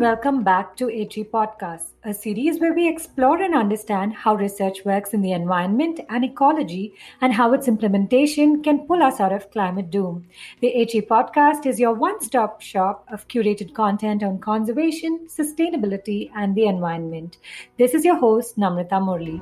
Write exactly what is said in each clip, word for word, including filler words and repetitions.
welcome back to A T Podcast, a series where we explore and understand how research works in the environment and ecology and how its implementation can pull us out of climate doom. The A T Podcast is your one stop shop of curated content on conservation, sustainability, and the environment. This is your host, Namrata Murli.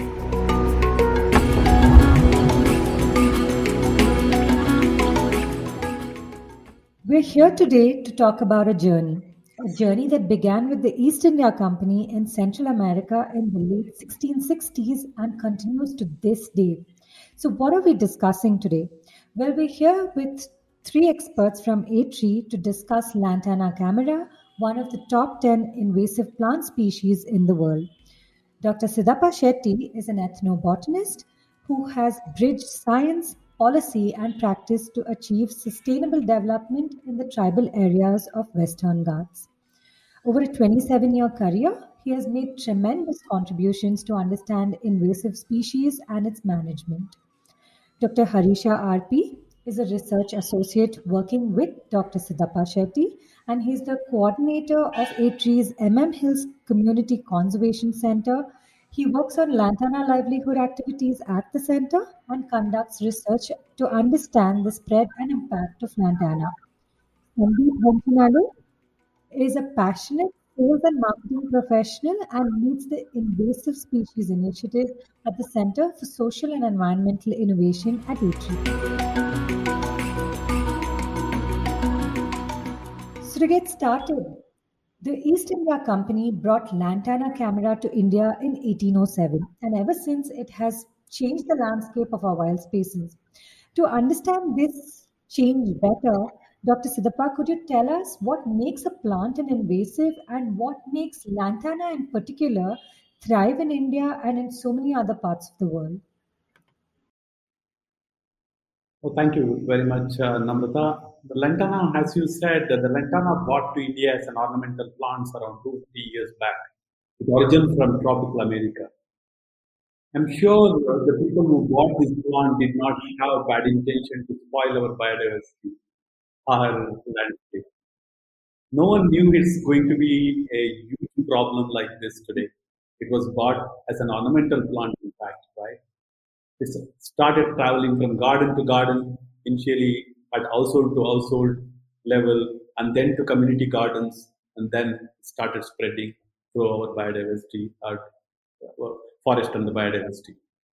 We're here today to talk about a journey. A journey that began with the East India Company in Central America in the late sixteen sixties and continues to this day. So, what are we discussing today? Well, we're here with three experts from A T to discuss Lantana camara, one of the top ten invasive plant species in the world. Doctor Siddhappa Shetty is an ethnobotanist who has bridged science, policy, and practice to achieve sustainable development in the tribal areas of Western Ghats. Over a twenty-seven year career, he has made tremendous contributions to understand invasive species and its management. Doctor Harisha R P is a research associate working with Doctor Siddhappa Shetty, and he's the coordinator of A T's M M Hills Community Conservation Center. He works on lantana livelihood activities at the center and conducts research to understand the spread and impact of lantana. Sandeep Bhomkinadu is a passionate sales and marketing professional and leads the Invasive Species Initiative at the Center for Social and Environmental Innovation at A T. So to get started, the East India Company brought Lantana camara to India in eighteen oh seven, and ever since it has changed the landscape of our wild spaces. To understand this change better, Doctor Siddhappa, could you tell us what makes a plant an invasive and what makes Lantana in particular thrive in India and in so many other parts of the world? Well, thank you very much, uh, Namrata. The lantana, as you said, the lantana brought to India as an ornamental plant around two to three years back. It originated from tropical America. I'm sure uh, the people who bought this plant did not have bad intention to spoil our biodiversity, our landscape. No one knew it's going to be a huge problem like this today. It was bought as an ornamental plant, in fact, right? It started traveling from garden to garden, initially at household to household level, and then to community gardens, and then started spreading to our biodiversity, our forest and the biodiversity.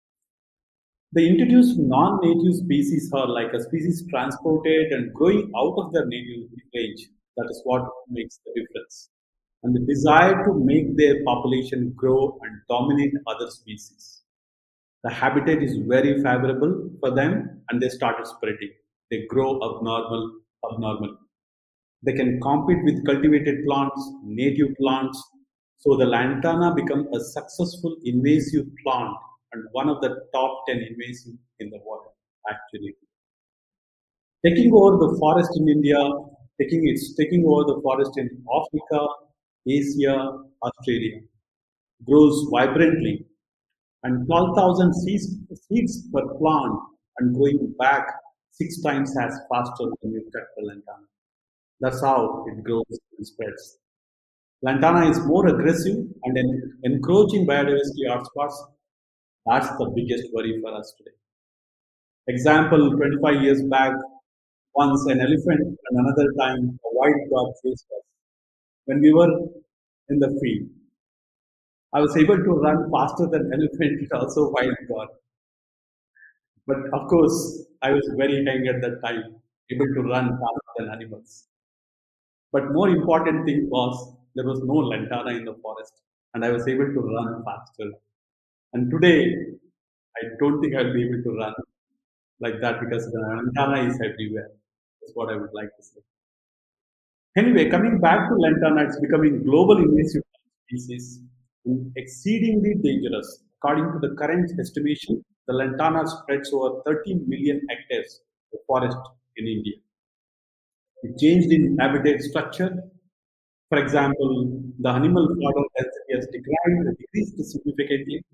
The introduced non-native species are like a species transported and growing out of their native range. That is what makes the difference. And the desire to make their population grow and dominate other species. The habitat is very favorable for them and they started spreading. They grow abnormal, abnormal. They can compete with cultivated plants, native plants. So the lantana become a successful invasive plant and one of the top ten invasive in the world, actually. Taking over the forest in India, taking it's taking over the forest in Africa, Asia, Australia, grows vibrantly and twelve thousand seeds, seeds per plant and growing back six times as faster than you cut the lantana. That's how it grows and spreads. Lantana is more aggressive and en- encroaching biodiversity hotspots. That's the biggest worry for us today. Example, twenty-five years back, once an elephant and another time a white dog faced us. When we were in the field, I was able to run faster than elephant, also wild dog. But of course, I was very young at that time, able to run faster than animals. But more important thing was there was no lantana in the forest, and I was able to run faster. And today, I don't think I'll be able to run like that because the lantana is everywhere. That's what I would like to say. Anyway, coming back to lantana, it's becoming global invasive species and exceedingly dangerous. According to the current estimation, the lantana spreads over thirteen million hectares of forest in India. It changed in habitat structure. For example, the animal fodder density has declined, decreased significantly.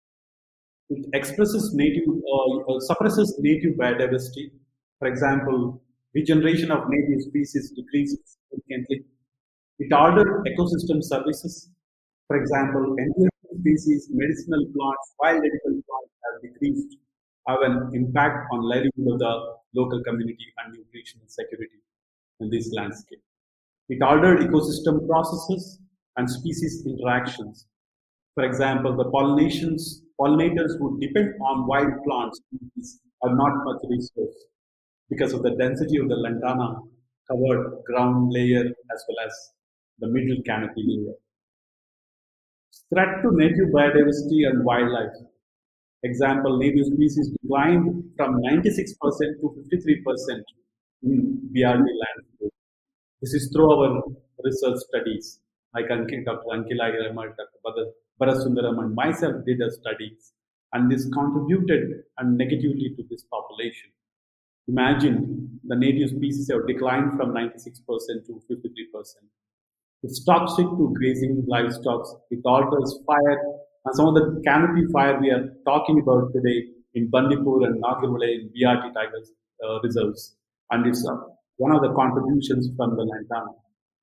It expresses native, uh, uh, suppresses native biodiversity. For example, regeneration of native species decreases significantly. It ordered ecosystem services. For example, endangered species, medicinal plants, wild edible plants have decreased, have an impact on livelihood of the local community and nutritional security in this landscape. It ordered ecosystem processes and species interactions. For example, the pollinations, pollinators who depend on wild plants are not much resource because of the density of the lantana covered ground layer as well as the middle canopy layer. Threat to native biodiversity and wildlife. Example, native species declined from ninety-six percent to fifty-three percent in B R D landscape. This is through our research studies. Like Ankit, Doctor Ankila Iramal, Doctor Barasundaram, and myself did a studies, and this contributed and negatively to this population. Imagine the native species have declined from ninety-six percent to fifty-three percent. It's toxic to grazing livestock. It alters fire, and some of the canopy fire we are talking about today in Bandipur and Nagirvale in B R T Tigers uh, reserves, and it's uh, one of the contributions from the lantana.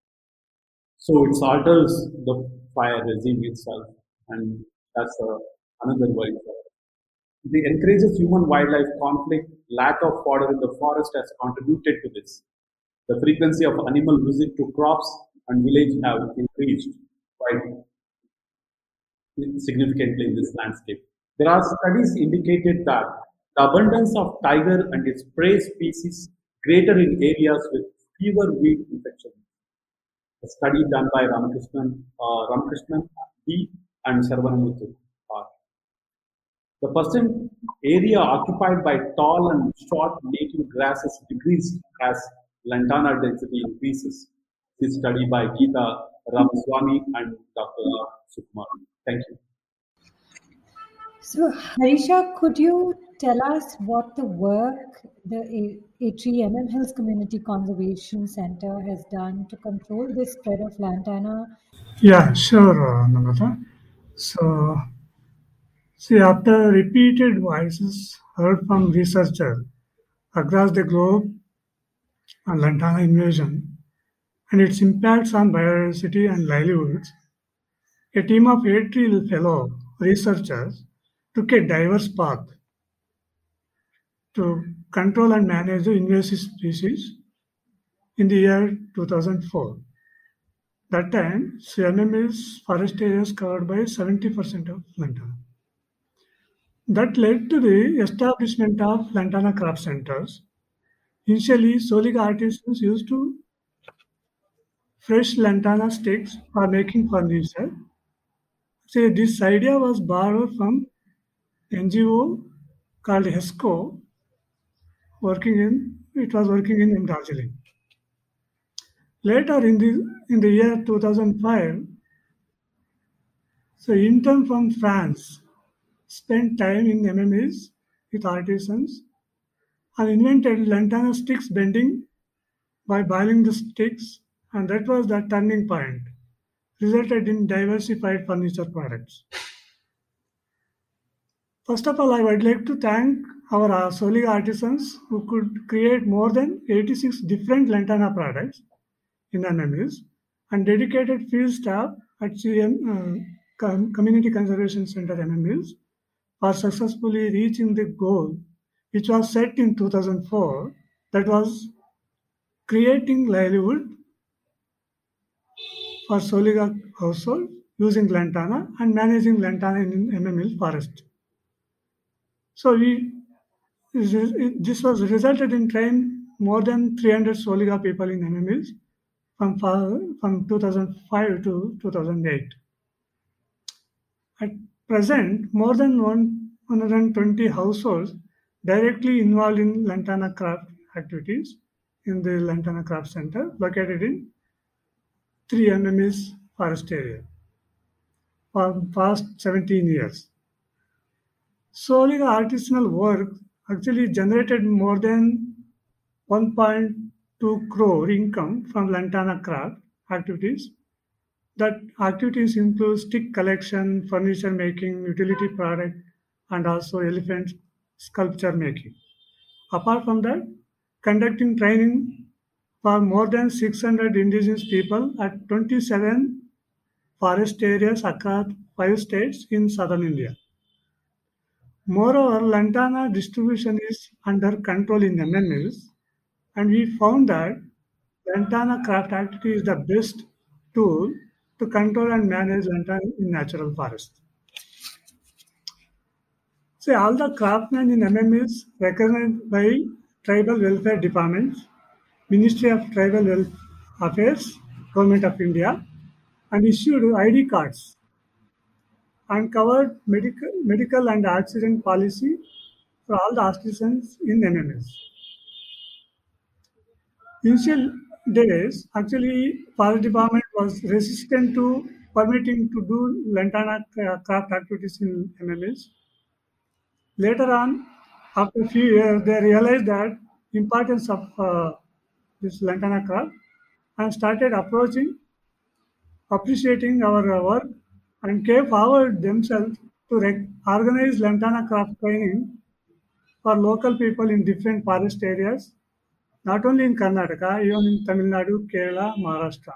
So it alters the fire regime itself, and that's uh, another worry. It encourages human-wildlife conflict. Lack of fodder in the forest has contributed to this. The frequency of animal visit to crops and village have increased quite significantly in this landscape. There are studies indicated that the abundance of tiger and its prey species greater in areas with fewer weed infections. A study done by Ramakrishnan, uh, Ramakrishnan B and Sarvanamuthu. The percent area occupied by tall and short native grasses decreased as lantana density increases. This study by Geeta Ramaswamy and Doctor Sukumar. Thank you. So, Harisha, could you tell us what the work the A- A3 M M Hills Community Conservation Center has done to control the spread of lantana? Yeah, sure, uh, Namrata. So, see, after repeated voices heard from researchers across the globe on lantana invasion and its impacts on biodiversity and livelihoods, a team of eight fellow researchers took a diverse path to control and manage the invasive species in the year two thousand four. That time, C M M is forest areas covered by seventy percent of lantana. That led to the establishment of lantana crop centers. Initially, Soliga artisans used to fresh lantana sticks for making furniture. So this idea was borrowed from N G O called HESCO, working in it was working in Darjeeling. Later in the in the year two thousand five, so intern from France spent time in M M Es with artisans and invented lantana sticks bending by boiling the sticks, and that was the turning point, resulted in diversified furniture products. First of all, I would like to thank our uh, Soliga artisans who could create more than eighty-six different lantana products in M M Es and dedicated field staff at C M, uh, Com- Community Conservation Center M M Es for successfully reaching the goal which was set in two thousand four, that was creating livelihood for Soliga household using lantana and managing lantana in M M L forest. So we, this was resulted in train more than three hundred Soliga people in M M Ls from, from two thousand five to two thousand eight. At present, more than one hundred twenty households directly involved in lantana craft activities in the Lantana Craft Center located in three M M Es forest area for past seventeen years. Solely the artisanal work actually generated more than one point two crore income from lantana craft activities. That activities include stick collection, furniture making, utility product, and also elephant sculpture making. Apart from that, conducting training for more than six hundred indigenous people at twenty-seven forest areas across five states in southern India. Moreover, lantana distribution is under control in M M Ls, and we found that lantana craft activity is the best tool to control and manage lantana in natural forest. See, all the craftsmen in M M Ls recognized by tribal welfare departments, Ministry of Tribal Wealth Affairs, Government of India, and issued I D cards and covered medical, medical and accident policy for all the artisans in M M Ls. Initial days, actually, forest department was resistant to permitting to do lantana cra- craft activities in M M Ls. Later on, after a few years, they realized that importance of uh, this lantana craft and started approaching, appreciating our uh, work, and came forward themselves to rec- organize lantana craft training for local people in different forest areas, not only in Karnataka, even in Tamil Nadu, Kerala, Maharashtra.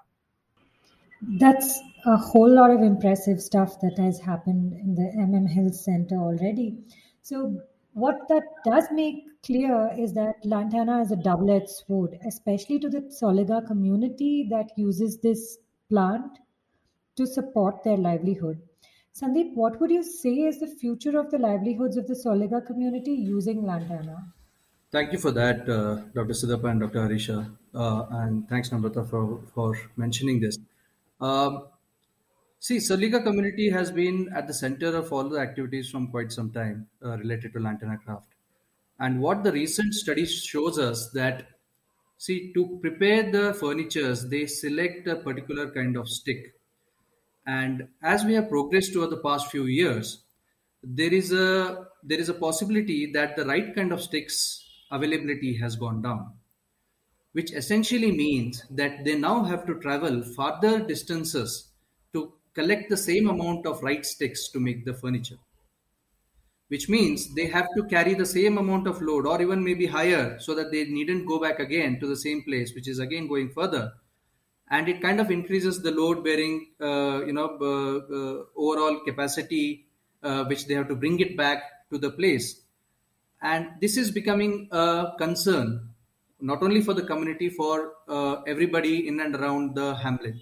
That's a whole lot of impressive stuff that has happened in the M M Health Center already. So, what that does make clear is that lantana is a double edged sword, especially to the Soliga community that uses this plant to support their livelihood. Sandeep, what would you say is the future of the livelihoods of the Soliga community using lantana? Thank you for that, uh, Doctor Siddhappa and Doctor Harisha. Uh, and thanks, Namrata, for, for mentioning this. Um, see, Saliga community has been at the center of all the activities from quite some time uh, related to lantana craft. And what the recent study shows us that, see, to prepare the furnitures, they select a particular kind of stick. And as we have progressed over the past few years, there is a there is a possibility that the right kind of sticks availability has gone down, which essentially means that they now have to travel farther distances to collect the same amount of right sticks to make the furniture, which means they have to carry the same amount of load or even maybe higher so that they needn't go back again to the same place, which is again going further. And it kind of increases the load bearing, uh, you know, uh, uh, overall capacity, uh, which they have to bring it back to the place. And this is becoming a concern, not only for the community, for uh, everybody in and around the hamlet.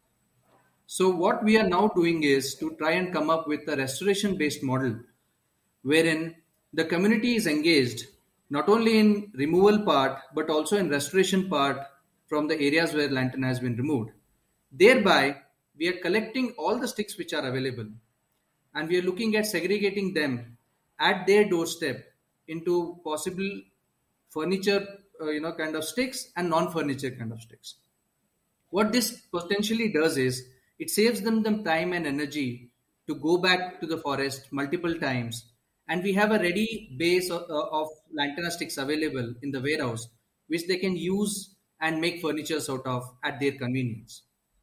So what we are now doing is to try and come up with a restoration based model wherein the community is engaged not only in removal part but also in restoration part from the areas where lantana has been removed. Thereby, we are collecting all the sticks which are available and we are looking at segregating them at their doorstep into possible furniture, uh, you know, kind of sticks and non-furniture kind of sticks. What this potentially does is it saves them the time and energy to go back to the forest multiple times, and we have a ready base of, of lantana sticks available in the warehouse, which they can use and make furniture out of at their convenience.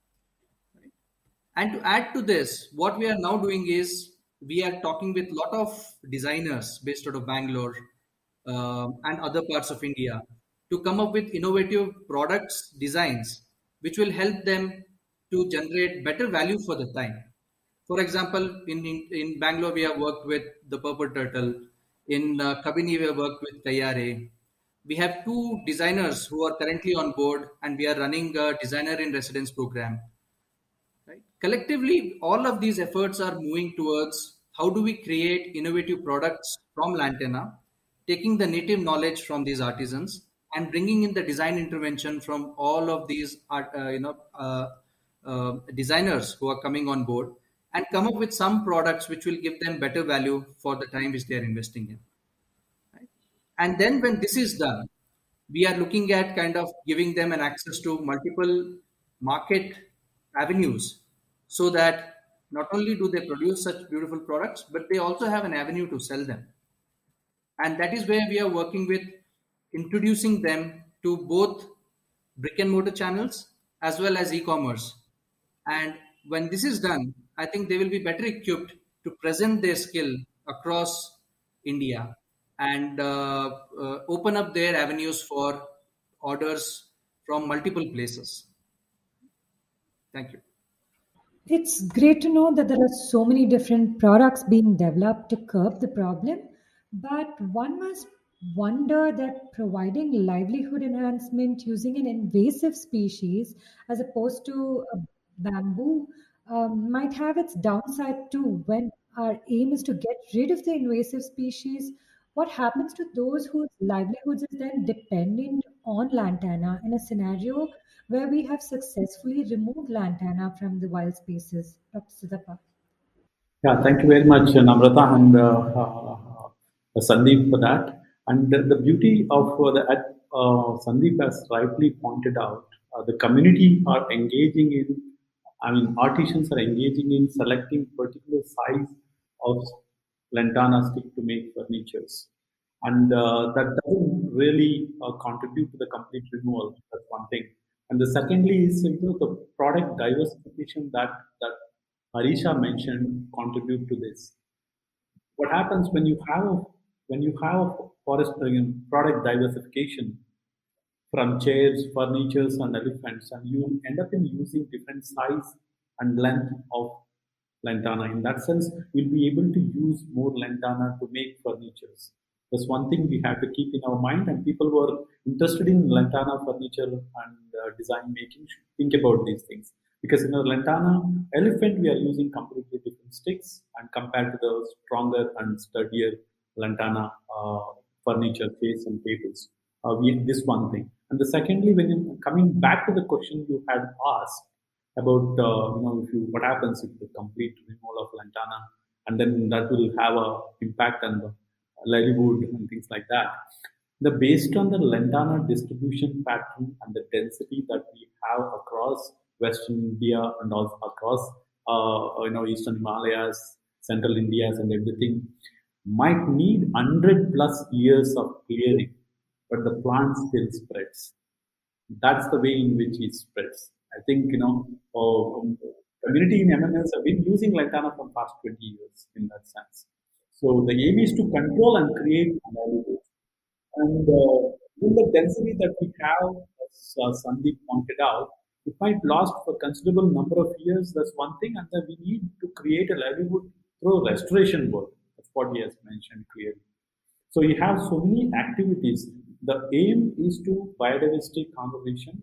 And to add to this, what we are now doing is we are talking with a lot of designers based out of Bangalore um, and other parts of India to come up with innovative products, designs, which will help them to generate better value for the time. For example, in, in, in Bangalore, we have worked with the Purple Turtle. In uh, Kabini, we have worked with Kayare. We have two designers who are currently on board, and we are running a designer in residence program. Right? Collectively, all of these efforts are moving towards how do we create innovative products from lantana, taking the native knowledge from these artisans and bringing in the design intervention from all of these art, uh, you know, uh, uh, designers who are coming on board and come up with some products which will give them better value for the time which they are investing in. Right? And then when this is done, we are looking at kind of giving them an access to multiple market avenues so that not only do they produce such beautiful products, but they also have an avenue to sell them. And that is where we are working with introducing them to both brick and mortar channels as well as e-commerce. And when this is done, I think they will be better equipped to present their skill across India and uh, uh, open up their avenues for orders from multiple places. Thank you. It's great to know that there are so many different products being developed to curb the problem, but one must wonder that providing livelihood enhancement using an invasive species as opposed to a bamboo um, might have its downside too. When our aim is to get rid of the invasive species, what happens to those whose livelihoods is then dependent on lantana in a scenario where we have successfully removed lantana from the wild spaces? Doctor Siddhapa. Yeah, thank you very much, uh, Namrata and uh, uh, uh, Sandeep, for that. And the, the beauty of uh, the uh, Sandeep has rightly pointed out, uh, the community are engaging in, I mean, artisans are engaging in selecting particular size of lantana stick to make furnitures. And uh, that doesn't really uh, contribute to the complete removal. That's one thing. And the secondly is, you know, the product diversification that that Harisha mentioned contribute to this. What happens when you have when you have forest uh, product diversification from chairs, furnitures, and elephants, and you end up in using different size and length of lantana. In that sense, we'll be able to use more lantana to make furnitures. That's one thing we have to keep in our mind, and people who are interested in lantana furniture and uh, design making should think about these things. Because in a lantana elephant, we are using completely different sticks, and compared to the stronger and sturdier lantana uh, furniture, chairs, and tables. Uh, we, this one thing. And the secondly, when you, coming back to the question you had asked about uh, you know if you what happens if the complete removal of lantana, and then that will have a impact on the livelihood and things like that. The based on the lantana distribution pattern and the density that we have across Western India and also across uh, you know Eastern Himalayas, Central Indias, and everything, might need one hundred plus years of clearing, but the plant still spreads. That's the way in which it spreads. I think you know uh, um, community in M M S have been using lantana for past twenty years in that sense. So the aim is to control and create livelihood. And uh, in the density that we have, as uh, Sandeep pointed out, it might last for a considerable number of years. That's one thing, and then we need to create a livelihood through restoration work. That's what he has mentioned clearly. So you have so many activities. The aim is to biodiversity conservation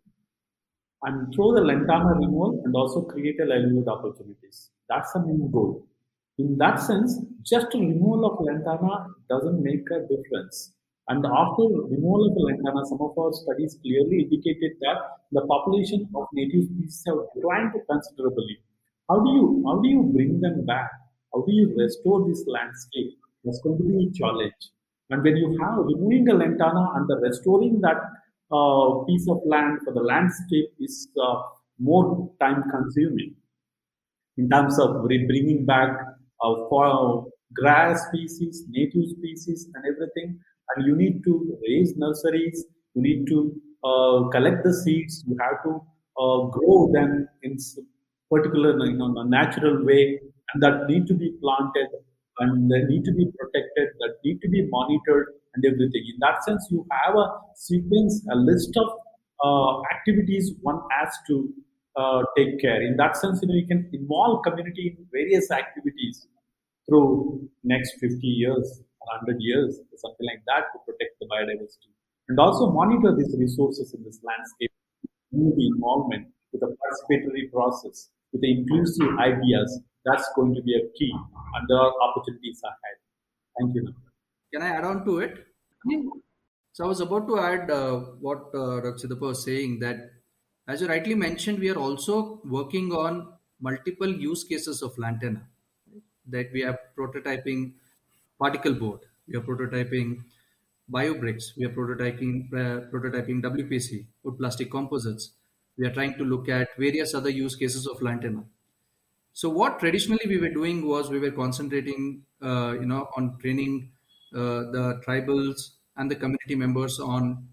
and through the lantana removal and also create a livelihood opportunities. That's the main goal. In that sense, just removal of lantana doesn't make a difference. And after removal of the lantana, some of our studies clearly indicated that the population of native species have declined considerably. How do you how do you bring them back? How do you restore this landscape? That's going to be a challenge. And when you have removing the lantana and the restoring that uh, piece of land for the landscape is uh, more time consuming in terms of bringing back uh, for grass species, native species, and everything. And you need to raise nurseries. You need to uh, collect the seeds. You have to uh, grow them in particular, you know, a natural way, and that need to be planted and they need to be protected. That need to be monitored and everything. In that sense, you have a sequence, a list of uh, activities one has to uh, take care. In that sense, you know, you can involve community in various activities through next fifty years or one hundred years, or something like that, to protect the biodiversity. And also monitor these resources in this landscape, community involvement with a participatory process, with the inclusive ideas. That's going to be a key, and there are opportunities ahead. Thank you. Can I add on to it? So I was about to add uh, what uh, Doctor Siddhapa was saying, that as you rightly mentioned, we are also working on multiple use cases of lantana. That we are prototyping particle board, we are prototyping biobricks, we are prototyping uh, prototyping W P C, wood plastic composites. We are trying to look at various other use cases of lantana. So what traditionally we were doing was we were concentrating, uh, you know, on training uh, the tribals and the community members on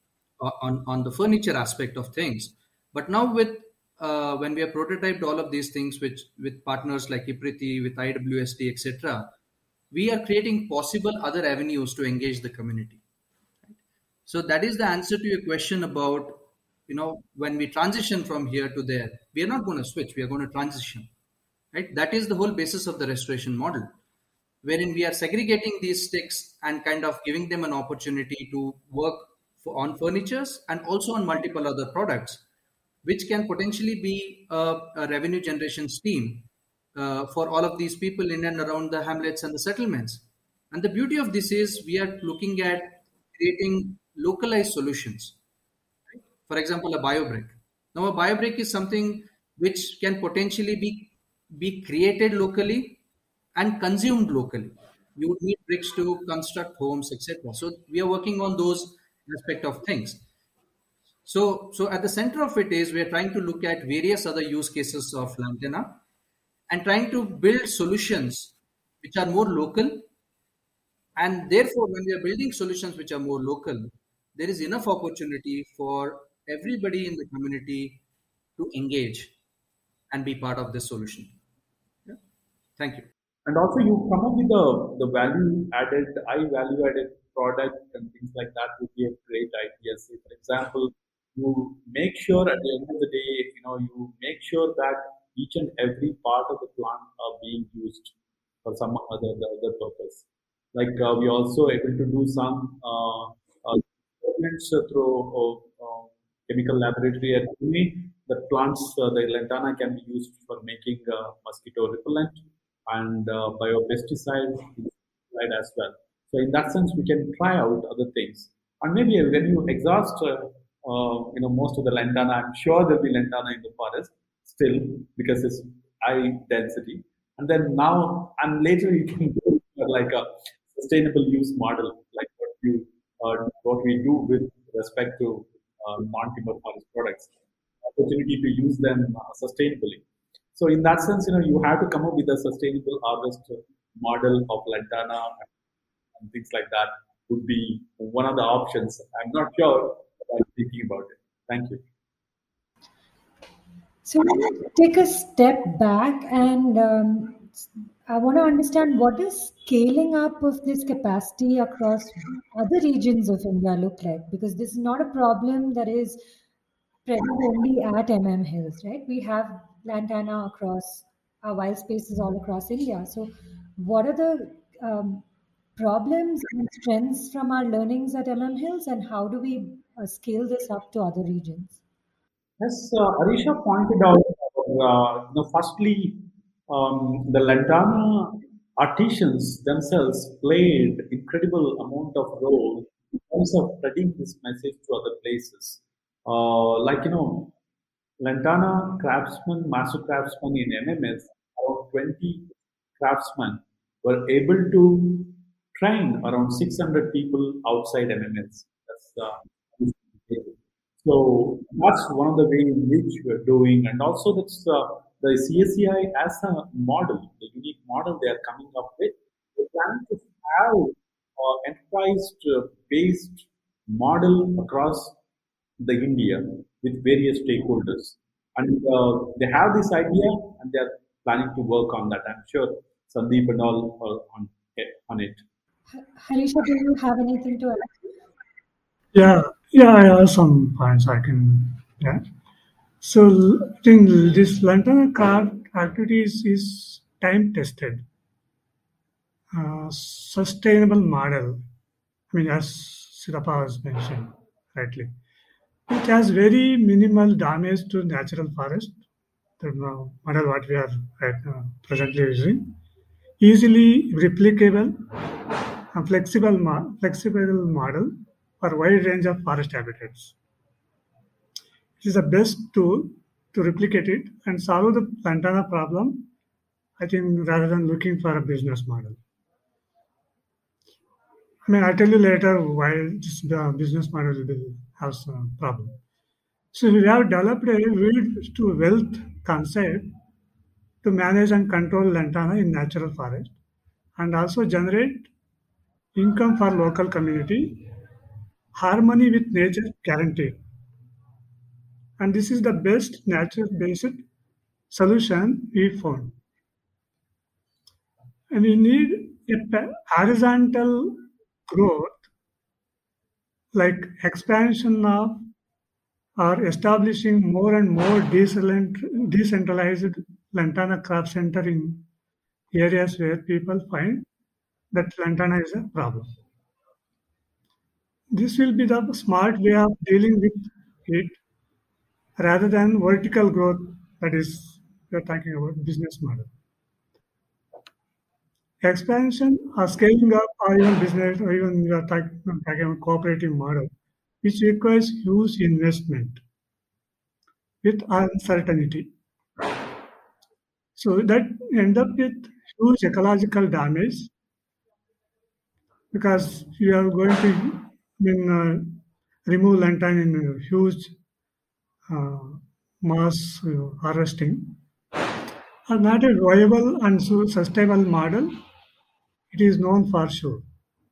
on on the furniture aspect of things. But now with uh, when we have prototyped all of these things, which with partners like Ipriti, with I W S T, et cetera, we are creating possible other avenues to engage the community. So that is the answer to your question about, you know, when we transition from here to there, we are not going to switch, we are going to transition, right? That is the whole basis of the restoration model, wherein we are segregating these sticks and kind of giving them an opportunity to work for, on furnitures and also on multiple other products, which can potentially be a, a revenue generation stream uh, for all of these people in and around the hamlets and the settlements. And the beauty of this is we are looking at creating localized solutions. For example, a biobrick. Now, a biobrick is something which can potentially be, be created locally and consumed locally. You would need bricks to construct homes, et cetera. So we are working on those aspect of things. So, so at the center of it is we are trying to look at various other use cases of Lantana and trying to build solutions which are more local. And therefore, when we are building solutions which are more local, there is enough opportunity for everybody in the community to engage and be part of this solution. Yeah. Thank you. And also you come up with the, the value added, high value added product and things like that would be a great idea. Say, for example, you make sure at the end of the day, you know, you make sure that each and every part of the plant are being used for some other, other purpose. Like uh, we also able to do some uh, uh, experiments uh, through uh, uh, chemical laboratory at Pune. The plants, uh, the lantana can be used for making uh, mosquito repellent and uh, biopesticides as well. So in that sense, we can try out other things. And maybe when you exhaust, uh, uh, you know, most of the lantana, I'm sure there'll be lantana in the forest still because it's high density. And then now, and later you can do like a sustainable use model, like what you uh, what we do with respect to uh, non-timber forest products, opportunity to use them uh, sustainably. So in that sense, you know, you have to come up with a sustainable harvest model of lantana and things like that would be one of the options. I'm not sure, but I'm thinking about it. Thank you. So take a step back and um, I want to understand what does scaling up of this capacity across other regions of India look like? Because this is not a problem that is present only at M M Hills, right? We have lantana across our wild spaces all across India. So what are the um, problems and strengths from our learnings at M M Hills and how do we uh, scale this up to other regions? As uh, Arisha pointed out, uh, you know, firstly, um, the lantana artisans themselves played incredible amount of role in terms of spreading this message to other places. Uh, like you know, lantana craftsmen, master craftsmen in M M S, around twenty craftsmen were able to train around six hundred people outside M M S. That's uh, so that's one of the way in which we're doing, and also that's uh, the C S C I as a model, the unique model they are coming up with. They plan to have uh, enterprise-based model across the India with various stakeholders, and uh, they have this idea and they are planning to work on that. I'm sure Sandeep and all are on on it. Harisha, do you have anything to add? Yeah, yeah, I have some points I can add. So I think this lantana craft activities is time tested, uh, sustainable model. I mean, as Sirapa has mentioned rightly, it has very minimal damage to natural forest. The model what we are right now presently using, easily replicable and flexible, mo- flexible model for wide range of forest habitats. It is the best tool to replicate it and solve the lantana problem, I think, rather than looking for a business model. I mean, I'll tell you later why this, the business model will have some problem. So we have developed a wealth to wealth concept to manage and control lantana in natural forest and also generate income for local community, harmony with nature guaranteed. And this is the best nature-based solution we found. And we need a pa- horizontal growth like expansion of are establishing more and more decent- decentralized lantana craft center in areas where people find that lantana is a problem. This will be the smart way of dealing with it rather than vertical growth, that is, we are talking about business model. Expansion or scaling up or even business or even we are talking, talking about cooperative model, which requires huge investment with uncertainty. So that end up with huge ecological damage because you are going to I mean, uh, remove lantern in a huge uh, mass uh, harvesting are not a viable and so sustainable model. It is known for sure.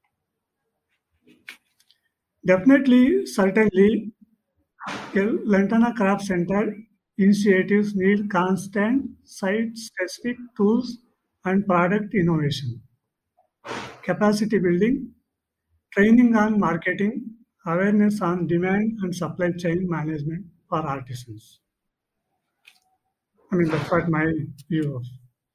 Definitely, certainly, Lantana Craft Center initiatives need constant site-specific tools and product innovation, capacity building, training on marketing, awareness on demand and supply chain management for artisans. I mean, that's what my view of.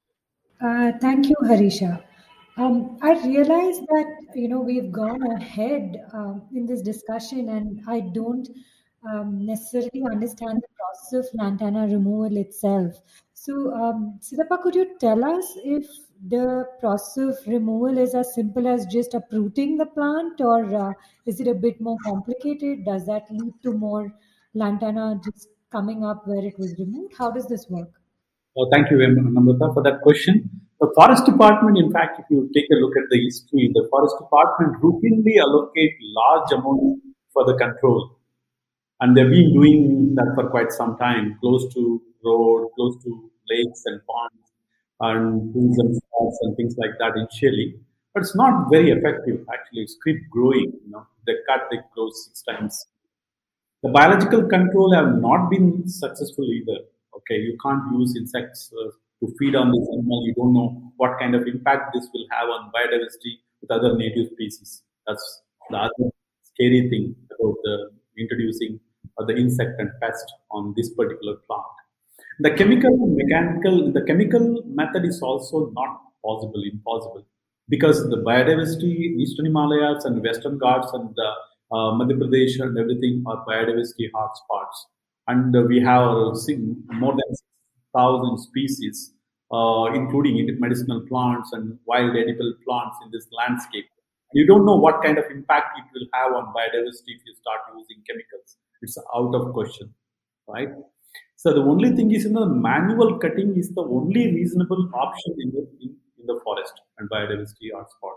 Uh, thank you, Harisha. Um, I realize that you know we've gone ahead um, in this discussion, and I don't um, necessarily understand the process of lantana removal itself. So, um, Sidappa, could you tell us if the process of removal is as simple as just uprooting the plant, or uh, is it a bit more complicated? Does that lead to more lantana just coming up where it was removed? How does this work? Oh, thank you, Namrata, for that question. The Forest Department, in fact, if you take a look at the history, the Forest Department routinely allocate large amounts for the control, and they've been doing that for quite some time, close to road, close to lakes and ponds, and pools and spots and things like that initially. But it's not very effective. Actually, it's keep growing. You know, they cut, they grow six times. The biological control have not been successful either. Okay, you can't use insects uh, to feed on this animal. You don't know what kind of impact this will have on biodiversity with other native species. That's the other scary thing about the introducing uh, the insect and pest on this particular plant. The chemical mechanical the chemical method is also not possible, impossible, because the biodiversity, Eastern Himalayas and Western Ghats and the uh, Madhya Pradesh and everything are biodiversity hotspots, and uh, we have seen more than six thousand species, uh, including medicinal plants and wild edible plants in this landscape. You don't know what kind of impact it will have on biodiversity if you start using chemicals. It's out of question, right? So the only thing is, you know, manual cutting is the only reasonable option in the in, in the forest and biodiversity hotspots.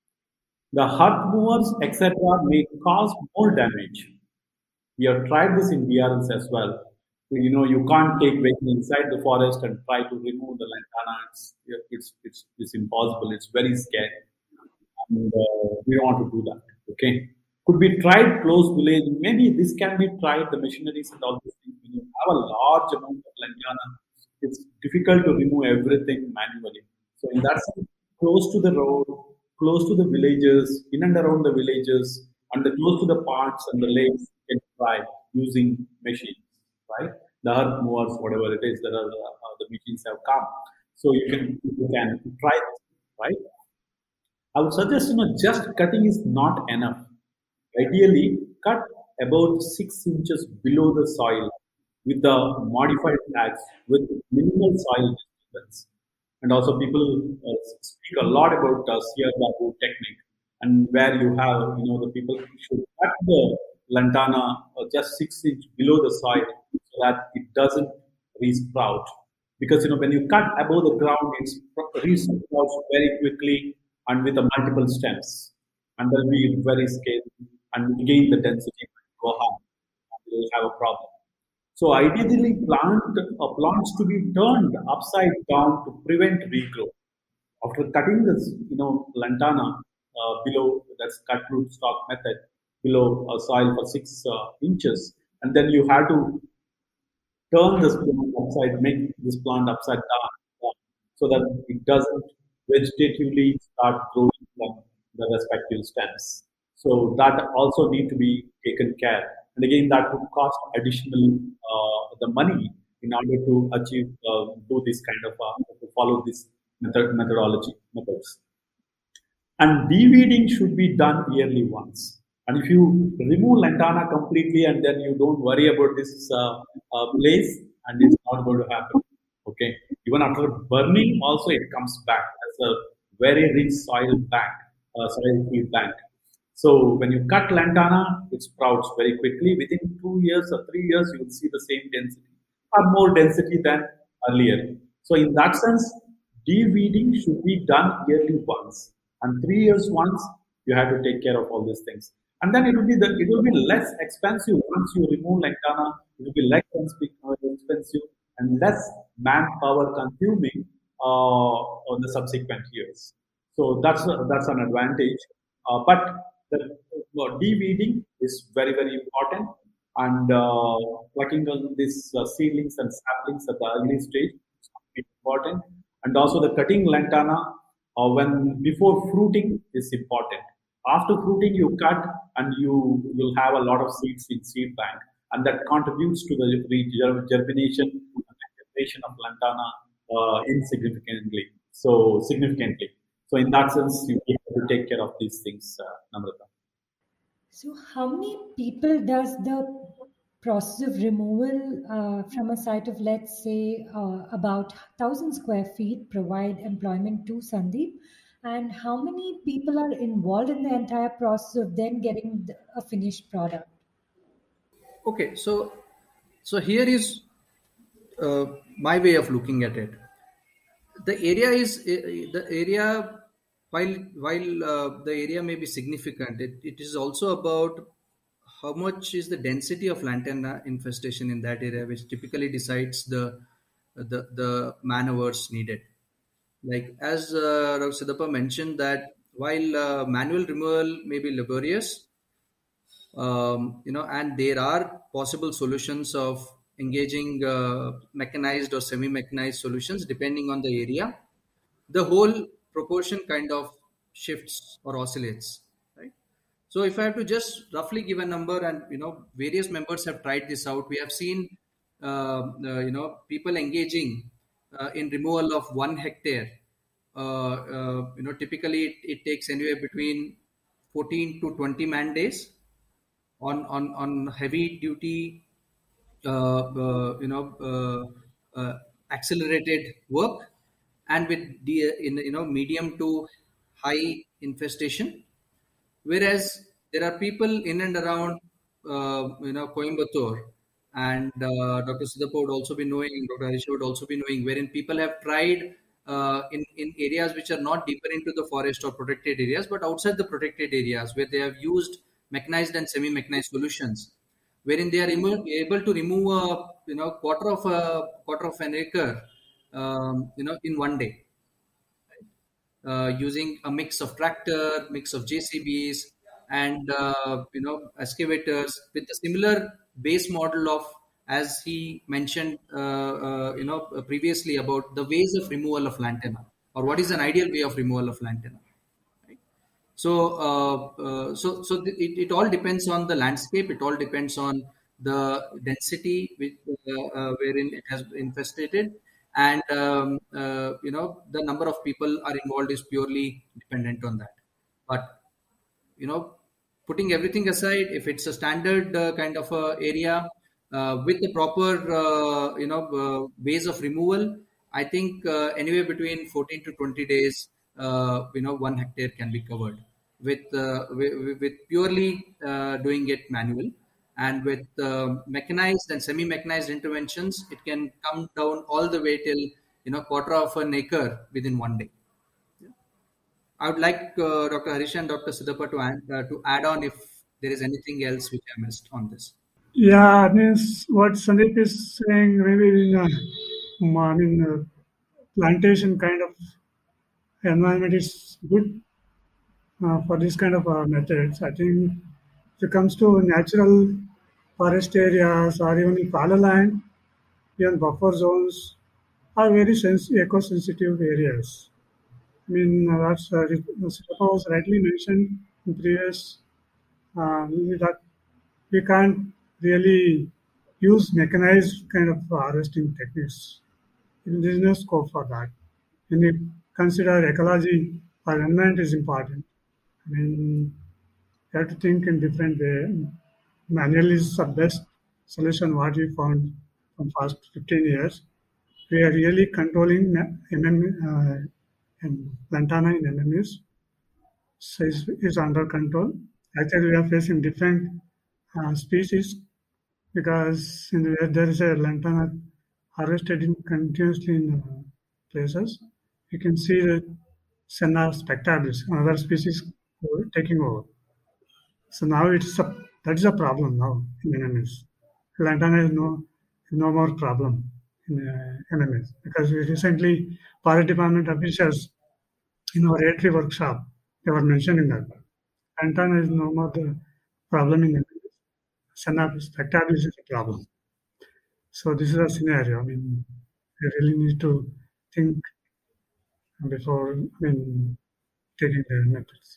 The earth movers, et cetera, may cause more damage. We have tried this in B R Ls as well. So, you know, you can't take vehicle inside the forest and try to remove the lantana. It's it's it's, it's impossible. It's very scary, and uh, we don't want to do that. Okay, could be tried close village. Maybe this can be tried. The machineries and all these things. When you have a large amount of lantana, it's difficult to remove everything manually. So in that sense, close to the road, close to the villages, in and around the villages, and the close to the parks and the lakes, you can try using machines, right? The earth movers, whatever it is, that are the, uh, the machines have come. So you can you can try this, right? I would suggest, you know, just cutting is not enough. Ideally, cut about six inches below the soil with the modified tags with minimal soil disturbance. And also, people uh, speak a lot about uh, sear babu technique, and where you have, you know, the people should cut the lantana uh, just six inch below the soil so that it doesn't resprout. Because, you know, when you cut above the ground, it resprouts very quickly and with the multiple stems, and they'll be very scary and gain the density go high, and you'll have a problem. So ideally, plant uh, plants to be turned upside down to prevent regrowth. After cutting this, you know, lantana uh, below, that's cut root stock method, below uh, soil for six uh, inches, and then you have to turn this plant upside, make this plant upside down, down, so that it doesn't vegetatively start growing from the respective stems. So that also need to be taken care. and again that would cost additional uh, the money in order to achieve uh, do this kind of uh, to follow this method methodology methods. And deweeding should be done yearly once. And if you remove lantana completely and then you don't worry about this uh, uh, place, and it's not going to happen. Okay, even after burning, also it comes back as a very rich soil bank, uh, soil field bank. So when you cut lantana, it sprouts very quickly. Within two years or three years, you will see the same density or more density than earlier. So in that sense, de-weeding should be done yearly once, and three years once. You have to take care of all these things, and then it will be the it will be less expensive once you remove lantana. It will be less expensive and less manpower consuming uh, on the subsequent years. So that's a, that's an advantage. Uh, but the uh, de-weeding is very very important, and uh, plucking on these uh, seedlings and saplings at the early stage is important, and also the cutting lantana uh, when before fruiting is important. After fruiting, you cut and you will have a lot of seeds in seed bank, and that contributes to the re- germination and generation of lantana uh, insignificantly. So significantly. So in that sense, you have to take care of these things, uh, Namrata. So, how many people does the process of removal uh, from a site of, let's say, uh, about one thousand square feet provide employment to Sandeep? And how many people are involved in the entire process of then getting the, a finished product? Okay, so so here is uh, my way of looking at it. The area is uh, the area while while uh, the area may be significant, it, it is also about how much is the density of lantana infestation in that area, which typically decides the the the man hours needed. Like as uh, Rav Siddhappa mentioned that while uh, manual removal may be laborious, um, you know, and there are possible solutions of engaging uh, mechanized or semi-mechanized solutions depending on the area. The whole proportion kind of shifts or oscillates, right? So if I have to just roughly give a number, and you know, various members have tried this out, we have seen uh, uh, you know, people engaging uh, in removal of one hectare. Uh, uh, you know, typically it, it takes anywhere between fourteen to twenty man days on on on heavy duty, uh, uh, you know, uh, uh, accelerated work, and with the in you know, medium to high infestation. Whereas there are people in and around uh, you know, Coimbatore, and uh, Doctor Siddhappa would also be knowing, and Doctor Harisha would also be knowing, wherein people have tried uh, in in areas which are not deeper into the forest or protected areas, but outside the protected areas, where they have used mechanized and semi-mechanized solutions, wherein they are emo- able to remove a, you know, quarter of a quarter of an acre, um, you know, in one day, uh, using a mix of tractor, mix of J C Bs, and uh, you know, excavators, with a similar base model of, as he mentioned, uh, uh, you know, previously, about the ways of removal of lantana, or what is an ideal way of removal of lantana. So, uh, uh, so, so th- it, it all depends on the landscape. It all depends on the density with, uh, uh, wherein it has infested, and um, uh, you know, the number of people are involved is purely dependent on that. But you know, putting everything aside, if it's a standard uh, kind of a area uh, with the proper uh, you know, uh, ways of removal, I think uh, anywhere between fourteen to twenty days, uh, you know, one hectare can be covered with uh, with, with purely uh, doing it manual, and with uh, mechanized and semi-mechanized interventions, it can come down all the way till, you know, quarter of an acre within one day. I would like uh, Doctor Harish and Doctor Siddhappa to add, uh, to add on if there is anything else which I missed on this. Yeah, means what Sandeep is saying, maybe in a, um, I mean, uh, plantation kind of environment is good uh, for this kind of uh, methods. I think if it comes to natural forest areas or even in parallel land, even buffer zones are very sens- eco-sensitive areas. I mean, uh, that's uh, Singapore was rightly mentioned in previous uh, that we can't really use mechanized kind of harvesting techniques. There is no scope for that. When you consider ecology or environment is important, I mean, you have to think in different way. Manual is the best solution what we found from past fifteen years. We are really controlling M M, uh, and lantana in M M Us. So is, is under control. Actually, we are facing different uh, species because in the, there is a lantana harvested in continuously in uh, places. You can see the Senna spectabilis, another species taking over. So now it's a that is a problem now in M M S. Lantana is no no more problem in uh, M M S because we recently forest department officials in our rotary workshop they were mentioning that lantana is no more the problem in M M S. Senna spectabilis is a problem. So this is a scenario. I mean, we really need to think before I mean taking the methods.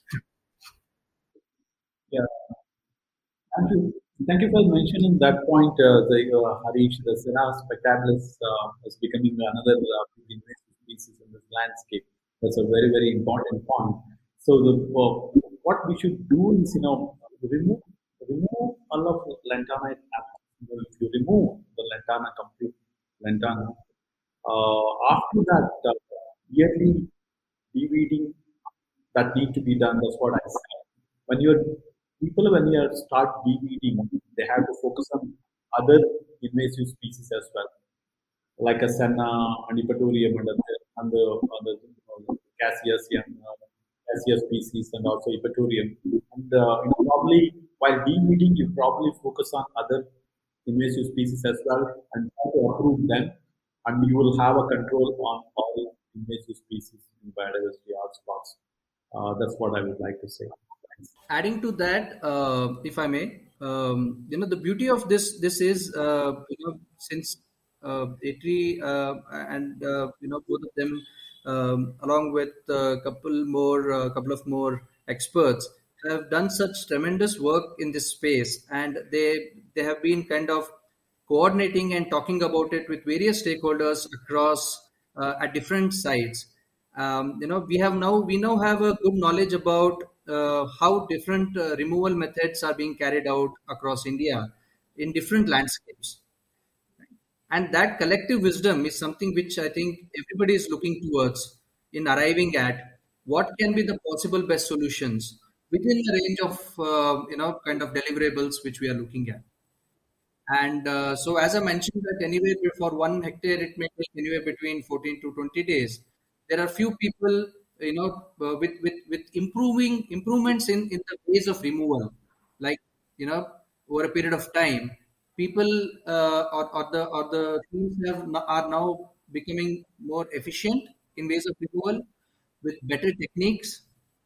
Yeah. Thank you. Thank you for mentioning that point, uh, the uh, Harish. The Senna spectabilis uh, is becoming another uh, invasive species in this landscape. That's a very very important point. So the uh, what we should do is you know remove remove all of the lantana. You know, if you remove the lantana complete lantana, uh, after that uh, yearly deweeding that need to be done. That's what I said. When you're people when you start deweeding, they have to focus on other invasive species as well, like a senna and Epatorium and the and the, and the uh, Cassius and uh, Cassius species and also Epatorium. And uh, you know, probably while deweeding, you probably focus on other invasive species as well and try to approve them, and you will have a control on all invasive species in biodiversity hotspots. Uh, that's what I would like to say. Thanks. Adding to that, uh, if I may, um, you know, the beauty of this this is, uh, you know, since uh, Atri uh, and uh, you know both of them, um, along with a couple more, a couple of more experts, have done such tremendous work in this space, and they they have been kind of coordinating and talking about it with various stakeholders across uh, at different sites. Um, you know, we have now we now have a good knowledge about uh, how different uh, removal methods are being carried out across India in different landscapes, and that collective wisdom is something which I think everybody is looking towards in arriving at what can be the possible best solutions within the range of uh, you know kind of deliverables which we are looking at. And uh, so, as I mentioned, that anyway, for one hectare, it may take anywhere between fourteen to twenty days. There are few people, you know, uh, with, with, with improving improvements in, in the ways of removal, like, you know, over a period of time, people uh, or, or the or the teams have no- are now becoming more efficient in ways of removal with better techniques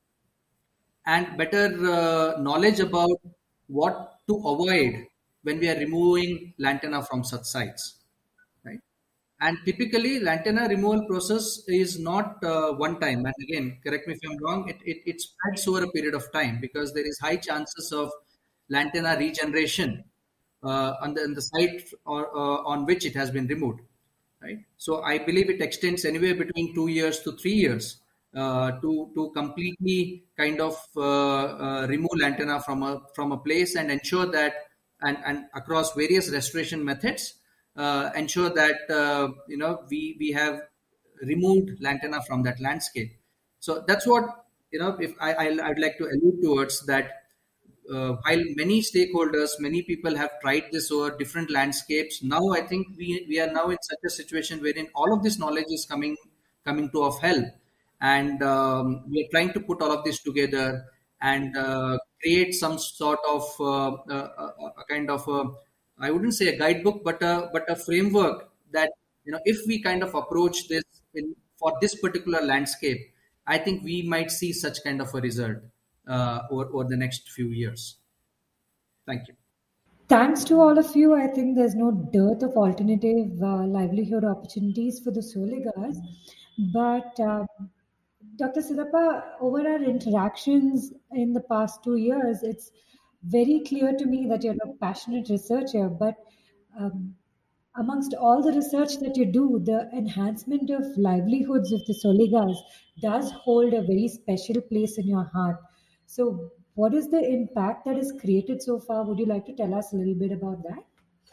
and better uh, knowledge about what to avoid when we are removing lantana from such sites, right? And typically, lantana removal process is not uh, one time. And again, correct me if I'm wrong. It, it it spreads over a period of time because there is high chances of lantana regeneration uh, on the on the site or uh, on which it has been removed, right? So I believe it extends anywhere between two years to three years uh, to to completely kind of uh, uh, remove lantana from a from a place and ensure that and and across various restoration methods uh, ensure that uh, you know we we have removed lantana from that landscape. So that's what you know. If I I I'd like to allude towards that uh, while many stakeholders, many people have tried this over different landscapes, now I think we, we are now in such a situation wherein all of this knowledge is coming coming to of help, and um, we are trying to put all of this together and uh, create some sort of uh, uh, a, a kind of a, I wouldn't say a guidebook, but a but a framework that you know if we kind of approach this in for this particular landscape, I think we might see such kind of a result uh, over, over the next few years. Thank you. Thanks to all of you, I think there's no dearth of alternative uh, livelihood opportunities for the Soligas. But um, Doctor Siddhappa, over our interactions in the past two years, it's very clear to me that you're a passionate researcher, but um, amongst all the research that you do, the enhancement of livelihoods of the Soligas does hold a very special place in your heart. So, what is the impact that is created so far? Would you like to tell us a little bit about that?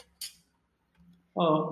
Uh,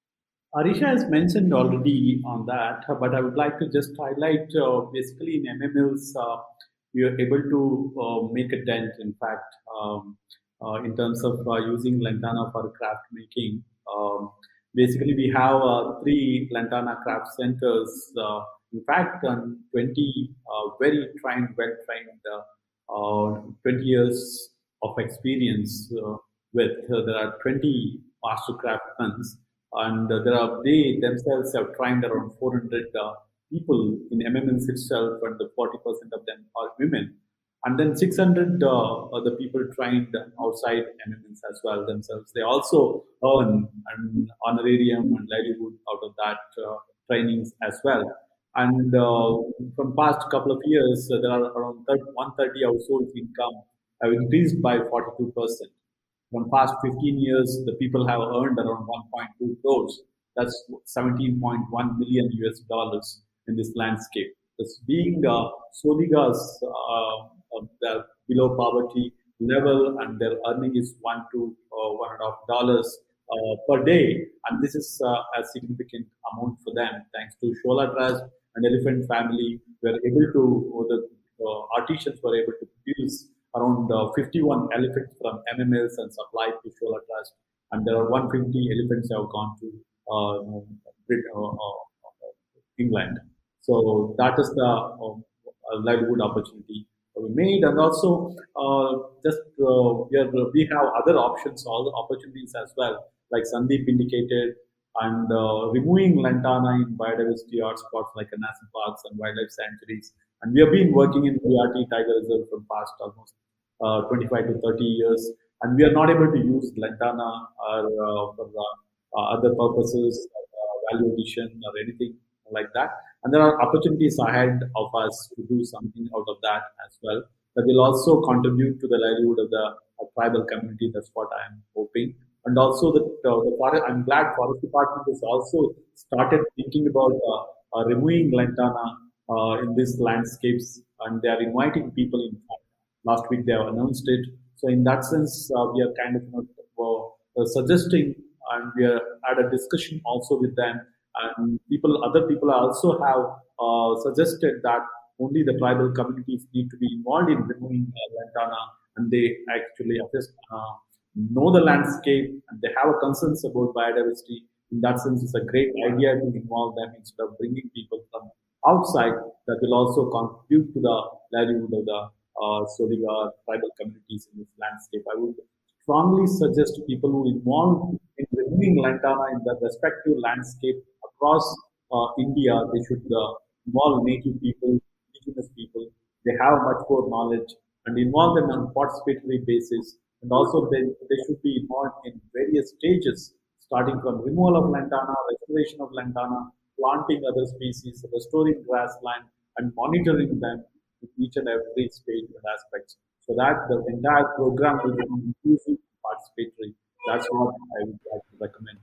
Arisha has mentioned already on that, uh, but I would like to just highlight uh, basically in M M Ls, uh, we are able to uh, make a dent, in fact, um, uh, in terms of uh, using Lantana for craft making. Um, basically, we have uh, three Lantana craft centers. Uh, in fact, um, twenty uh, very trained, well trained, uh, uh, twenty years of experience uh, with. Uh, there are twenty master craftsmen and uh, there are they themselves have trained around four hundred uh, people in M M Ns itself, and the forty percent of them are women. And then six hundred uh, other people trained outside M M Ns as well themselves. They also earn an honorarium and livelihood out of that uh, trainings as well. And uh, from past couple of years, uh, there are around one hundred thirty households income have increased by forty-two percent. From past fifteen years, the people have earned around one point two crores. That's seventeen point one million U S dollars in this landscape. This being uh, Soligas, uh, uh, they're below poverty level, and their earning is one to uh, one and a half dollars uh, per day, and this is uh, a significant amount for them. Thanks to Shola Trust and Elephant Family, we are able to, or the uh, artisans were able to produce around uh, fifty-one elephants from M M Ls and supplied to Shola Trust, and there are one hundred fifty elephants have gone to uh, Brit- uh, uh, England. So that is the um, uh, livelihood opportunity we made, and also uh, just uh, we, are, we have other options, all the opportunities as well, like Sandeep indicated, and uh, removing lantana in biodiversity hotspots like national parks and wildlife sanctuaries. And we have been working in B R T Tiger Reserve for past almost uh, twenty-five to thirty years, and we are not able to use lantana or uh, for uh, uh, other purposes, uh, value addition or anything like that. And there are opportunities ahead of us to do something out of that as well. That will also contribute to the livelihood of the uh, tribal community. That's what I am hoping. And also, the, uh, the forest, I'm glad Forest Department has also started thinking about uh, uh, removing lantana uh, in these landscapes, and they are inviting people. In fact, last week they have announced it. So, in that sense, uh, we are kind of you know, uh, suggesting, and we are at a discussion also with them. And people, other people also have uh, suggested that only the tribal communities need to be involved in removing uh, lantana, and they actually just uh, know the landscape and they have a concerns about biodiversity. In that sense, it's a great idea to involve them instead of bringing people from outside that will also contribute to the livelihood of the uh, Soliga tribal communities in this landscape. I would strongly suggest people who involve in removing lantana in the respective landscape across uh, India, they should uh, involve native people, indigenous people. They have much more knowledge and involve them on participatory basis. And also, they, they should be involved in various stages, starting from removal of lantana, restoration of lantana, planting other species, restoring grassland, and monitoring them with each and every stage and aspects, so that the entire program will become inclusive and participatory. That's what I would like to recommend.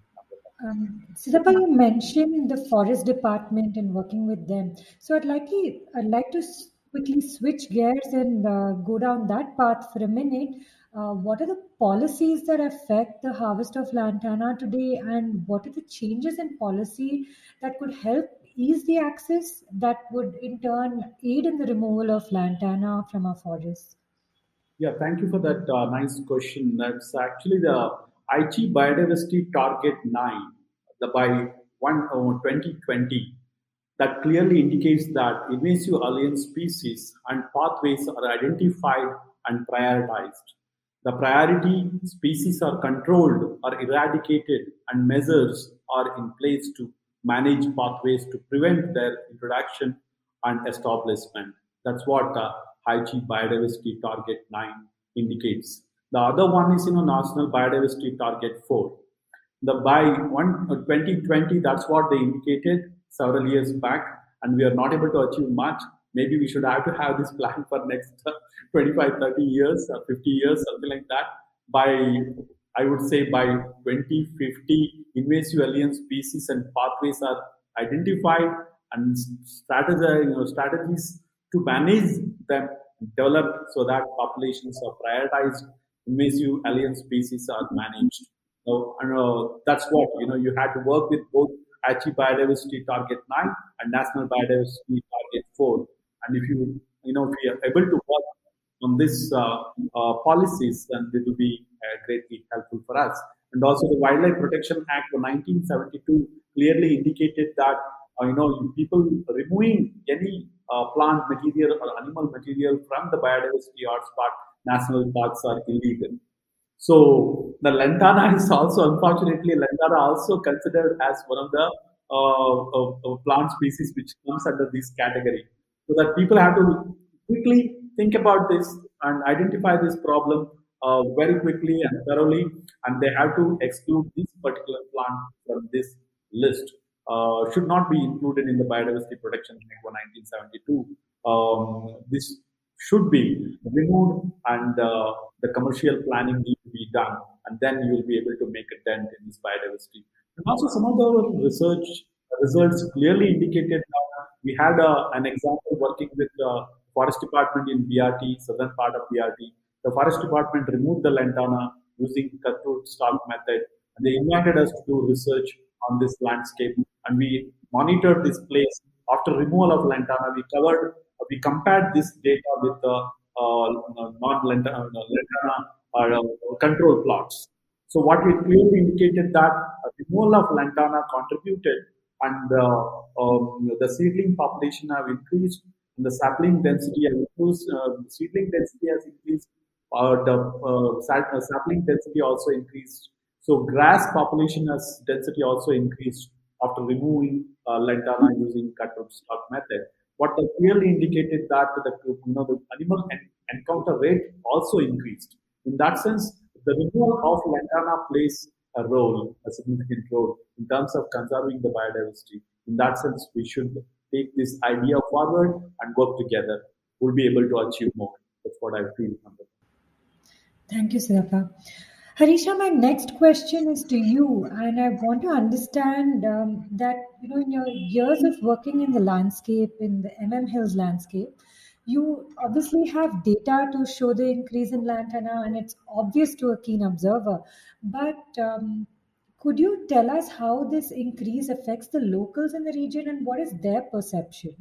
Um, Siddhartha, you mentioned the forest department and working with them. So I'd like to, I'd like to s- quickly switch gears and uh, go down that path for a minute. Uh, what are the policies that affect the harvest of lantana today, and what are the changes in policy that could help ease the access that would in turn aid in the removal of lantana from our forests? Yeah, thank you for that uh, nice question. That's actually the Aichi Biodiversity Target nine, the by one, uh, twenty twenty, that clearly indicates that invasive alien species and pathways are identified and prioritized. The priority species are controlled or eradicated, and measures are in place to manage pathways to prevent their introduction and establishment. That's what uh, Aichi Biodiversity Target nine indicates. The other one is you know National Biodiversity Target four. The by one, uh, twenty twenty, that's what they indicated several years back, and we are not able to achieve much. maybe we should have to have this plan for next uh, twenty-five, thirty years, or fifty years, something like that. By, I would say by twenty fifty, invasive alien species and pathways are identified, and strategy, you know, strategies to manage them developed so that populations are prioritized, invasive alien species are managed. So, and, uh, that's what, you know, you had to work with both Aichi Biodiversity Target nine and National Biodiversity Target four. And if you, you know, if we are able to work on this uh, uh, policies, then it will be uh, greatly helpful for us. And also, the Wildlife Protection Act of nineteen seventy-two clearly indicated that uh, you know, people removing any uh, plant material or animal material from the biodiversity hotspot national parks are illegal. So the lantana is also, unfortunately, lantana also considered as one of the uh, uh, uh, plant species which comes under this category. So that people have to quickly think about this and identify this problem uh, very quickly and thoroughly, and they have to exclude this particular plant from this list. Uh, should not be included in the Biodiversity Protection Act of nineteen seventy-two. Um, this should be removed, and uh, the commercial planning need to be done, and then you will be able to make a dent in this biodiversity. And also, some of the research results clearly indicated that we had uh, an example working with the forest department in B R T, southern part of B R T. The forest department removed the lantana using cutthroat stalk method, and they invited us to do research on this landscape, and we monitored this place. After removal of lantana, we covered, we compared this data with the uh, non-lantana or uh, control plots. So what we clearly indicated that uh, removal of lantana contributed, and uh, um, the seedling population have increased, and the sapling density has increased. Uh, seedling density has increased. Uh, the uh, sap- uh, sapling density also increased. So grass population has density also increased after removing uh, lantana using cutthroat stalk method. What that clearly indicated that the, you know, the animal en- encounter rate also increased. In that sense, the removal of lantana plays a role, a significant role in terms of conserving the biodiversity. In that sense, we should take this idea forward and work together. We'll be able to achieve more. That's what I feel. Thank you, Siddhartha. Harisha, my next question is to you, and I want to understand um, that, you know, in your years of working in the landscape, in the M M Hills landscape, you obviously have data to show the increase in lantana, and it's obvious to a keen observer. But um, could you tell us how this increase affects the locals in the region, and what is their perception?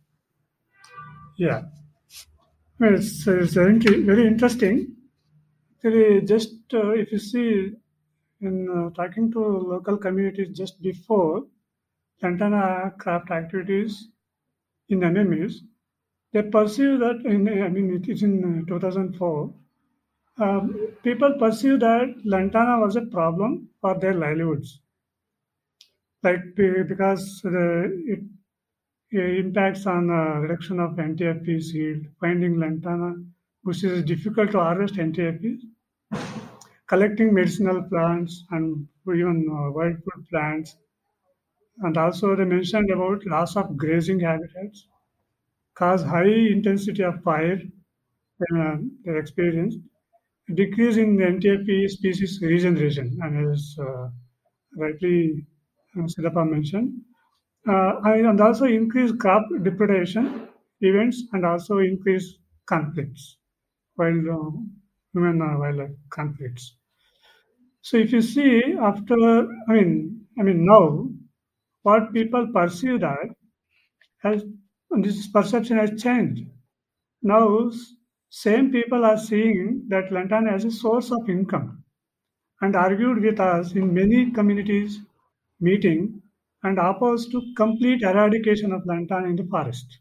Yeah, well, it's, it's very very interesting. Actually, just uh, if you see in uh, talking to local communities just before lantana craft activities in M M Es, they perceive that in, I mean, it is in uh, two thousand four. Um, people perceive that lantana was a problem for their livelihoods, like be- because the, it, it impacts on uh, reduction of N T F P yield, finding lantana bushes is difficult to harvest N T F Ps, collecting medicinal plants and even uh, wild food plants. And also they mentioned about loss of grazing habitats, cause high intensity of fire uh, they experienced, decrease in the N T F P species regeneration, and as uh, rightly uh, Siddhapa mentioned, uh, and also increase crop depredation events, and also increase conflicts, wild uh, human uh, wildlife conflicts. So if you see after, I mean, I mean now, what people perceive that has this perception has changed. Now, s- same people are seeing that lantana as a source of income, and argued with us in many communities meeting and opposed to complete eradication of lantana in the forest.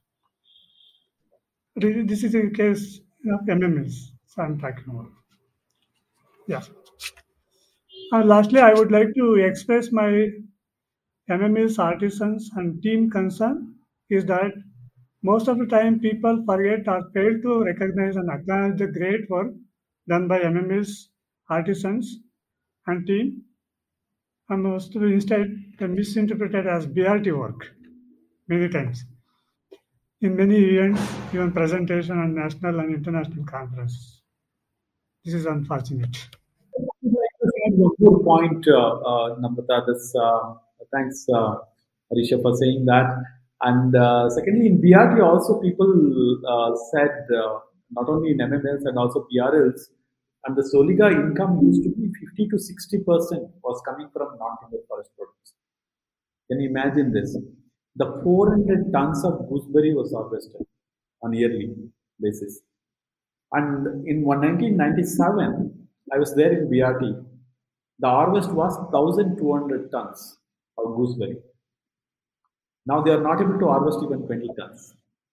This this is the case of M M S, so I'm talking about. Yeah. And lastly, I would like to express my M M S artisans and team concern is that most of the time people forget or fail to recognize and acknowledge the great work done by M M S artisans and team, and most of it instead they misinterpreted as B R T work many times. in many events, even presentation and national and international conferences. This is unfortunate. I'd like to add one more point, uh, uh, Namrata. This, uh, thanks, uh, Arisha, for saying that. And uh, secondly, in B R T also people uh, said, uh, not only in M M Ls and also P R Ls, and the Soliga income used to be fifty to sixty percent was coming from non-timber forest products. Can you imagine this? The four hundred tons of gooseberry was harvested on yearly basis. And in nineteen ninety-seven, I was there in B R T. The harvest was one thousand two hundred tons of gooseberry. Now they are not able to harvest even twenty tons.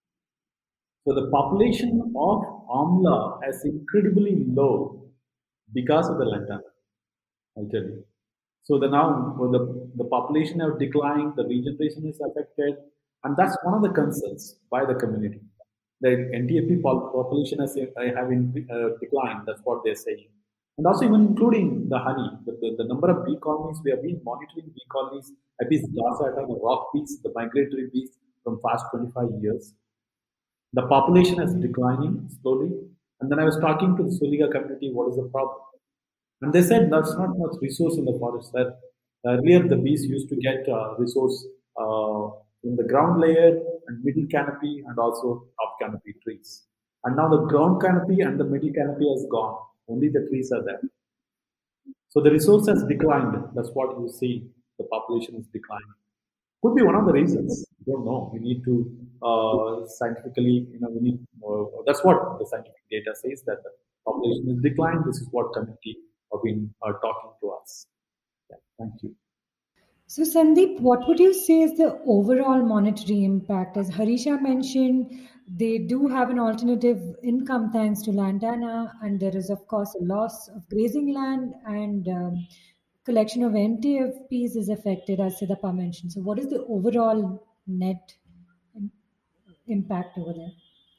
So the population of Amla is incredibly low because of the lantana, I'll tell you. So the now well, the, the population have declined, the regeneration is affected, and that's one of the concerns by the community. The N T F P population has uh, have in, uh, declined. That's what they're saying, and also even including the honey, the, the, the number of bee colonies we have been monitoring bee colonies, Apis dorsata, the rock bees, the migratory bees from past twenty-five years. The population is declining slowly, and then I was talking to the Soliga community. What is the problem? And they said that's not much resource in the forest. That earlier the bees used to get uh, resource uh, in the ground layer and middle canopy and also top canopy trees. And now the ground canopy and the middle canopy has gone. Only the trees are there. So the resource has declined. That's what you see. The population is declining. Could be one of the reasons. I don't know. We need to uh, scientifically, you know, we need. Uh, that's what the scientific data says that the population is declined. This is what community have been uh, talking to us. Yeah, thank you. So, Sandeep, what would you say is the overall monetary impact? As Harisha mentioned, they do have an alternative income thanks to lantana, and there is, of course, a loss of grazing land, and um, collection of N T F Ps is affected, as Siddhapa mentioned. So, what is the overall net impact over there?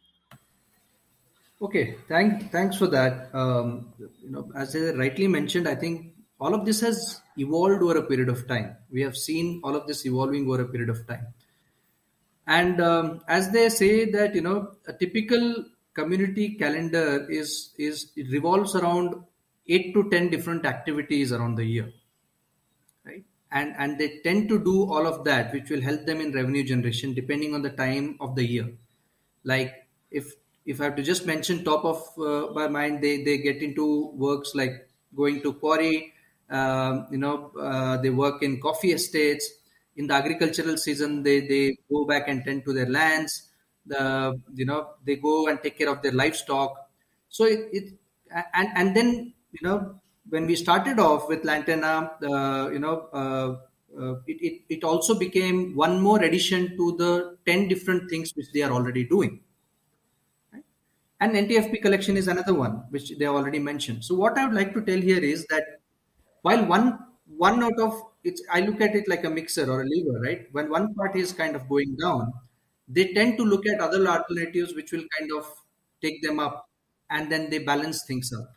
Okay, thank, thanks for that. Um, you know, as I rightly mentioned, I think all of this has evolved over a period of time. We have seen all of this evolving over a period of time. And um, as they say that, you know, a typical community calendar is, is it revolves around eight to ten different activities around the year. Right? And, and they tend to do all of that, which will help them in revenue generation depending on the time of the year. Like if if I have to just mention top of uh, my mind, they, they get into works like going to quarry, um, you know, uh, they work in coffee estates. In the agricultural season, they, they go back and tend to their lands. The, you know, they go and take care of their livestock. So it, it and, and then, you know, when we started off with lantana, uh, you know, uh, uh, it, it, it also became one more addition to the ten different things which they are already doing. And N T F P collection is another one, which they have already mentioned. So what I would like to tell here is that while one one out of it's, I look at it like a mixer or a lever, right? When one part is kind of going down, they tend to look at other alternatives which will kind of take them up, and then they balance things out.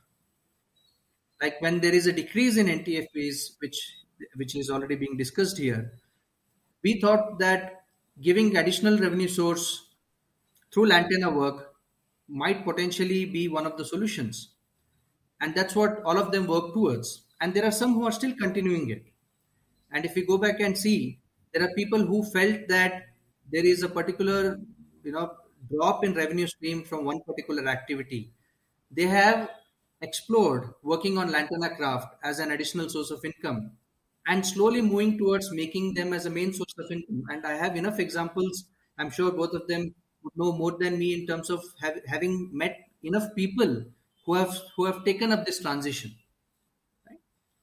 Like when there is a decrease in N T F Ps, which which is already being discussed here, we thought that giving additional revenue source through lantana work might potentially be one of the solutions. And that's what all of them work towards. And there are some who are still continuing it. And if we go back and see, there are people who felt that there is a particular, you know, drop in revenue stream from one particular activity. They have explored working on lantana craft as an additional source of income and slowly moving towards making them as a main source of income. And I have enough examples. I'm sure both of them would know more than me in terms of have, having met enough people who have who have taken up this transition. Right?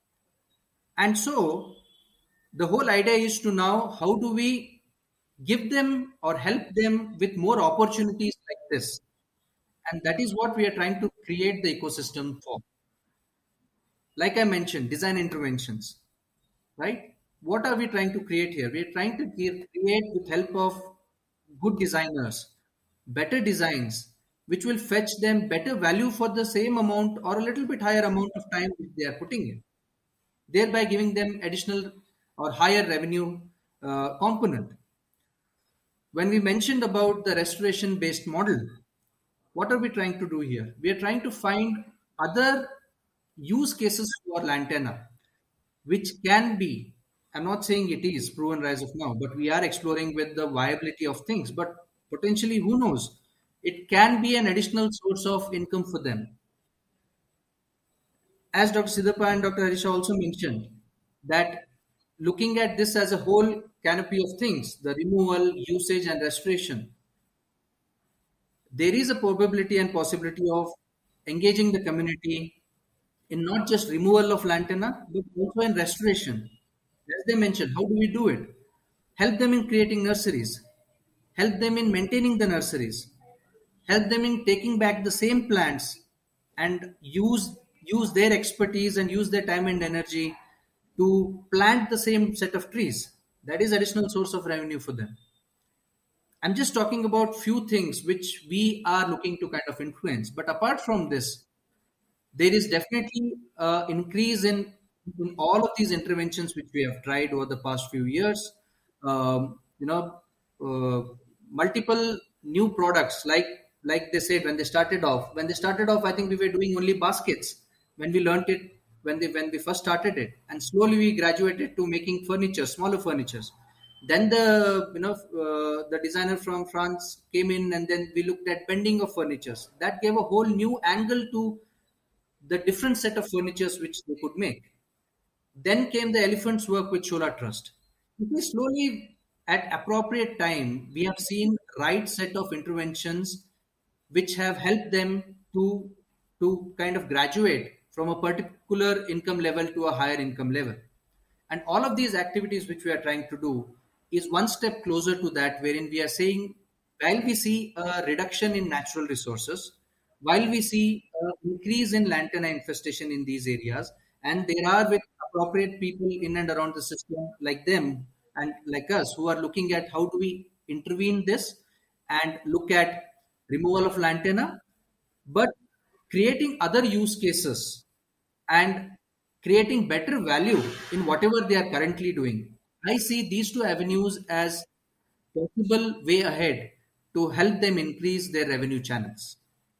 And so the whole idea is to now how do we give them or help them with more opportunities like this. And that is what we are trying to create the ecosystem for. Like I mentioned, design interventions. Right? What are we trying to create here? We are trying to create with help of good designers, better designs, which will fetch them better value for the same amount or a little bit higher amount of time which they are putting in, thereby giving them additional or higher revenue uh, component. when we mentioned about the restoration based model, what are we trying to do here? We are trying to find other use cases for lantana, which can be, I'm not saying it is proven as of now, but we are exploring with the viability of things. But potentially, who knows? It can be an additional source of income for them. As Doctor Siddhappa and Doctor Harisha also mentioned, that looking at this as a whole canopy of things, the removal, usage, and restoration, there is a probability and possibility of engaging the community in not just removal of lantana, but also in restoration. As they mentioned, how do we do it? Help them in creating nurseries, help them in maintaining the nurseries, help them in taking back the same plants and use use their expertise and use their time and energy to plant the same set of trees. That is additional source of revenue for them. I'm just talking about few things which we are looking to kind of influence. But apart from this, there is definitely an increase in, in all of these interventions which we have tried over the past few years. Um, you know, uh, multiple new products, like like they said when they started off. When they started off, I think we were doing only baskets. When we learned it, when they when we first started it, and slowly we graduated to making furniture, smaller furnitures. Then the you know uh, the designer from France came in, and then we looked at bending of furnitures. That gave a whole new angle to the different set of furnitures which they could make. Then came the elephant's work with Chola Trust. We slowly, at appropriate time, we have seen right set of interventions which have helped them to to kind of graduate from a particular income level to a higher income level. And all of these activities which we are trying to do is one step closer to that, wherein we are saying, while we see a reduction in natural resources, while we see an increase in lantana infestation in these areas, and there are with appropriate people in and around the system like them and like us who are looking at how do we intervene this and look at removal of lantana, but creating other use cases and creating better value in whatever they are currently doing. I see these two avenues as possible way ahead to help them increase their revenue channels.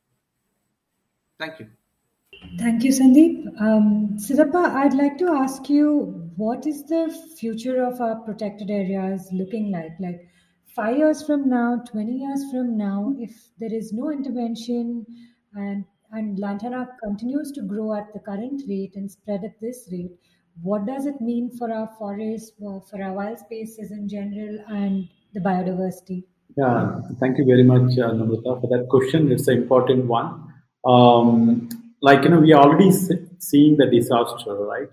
Thank you. Thank you, Sandeep. Um, Siddhappa, I'd like to ask you, what is the future of our protected areas looking like? Like five years from now, twenty years from now, if there is no intervention and and lantana continues to grow at the current rate and spread at this rate, what does it mean for our forests, for for our wild spaces in general, and the biodiversity? Yeah, thank you very much, uh, Namrata, for that question. It's an important one. Um, like you know, we are already se- seeing the disaster, right?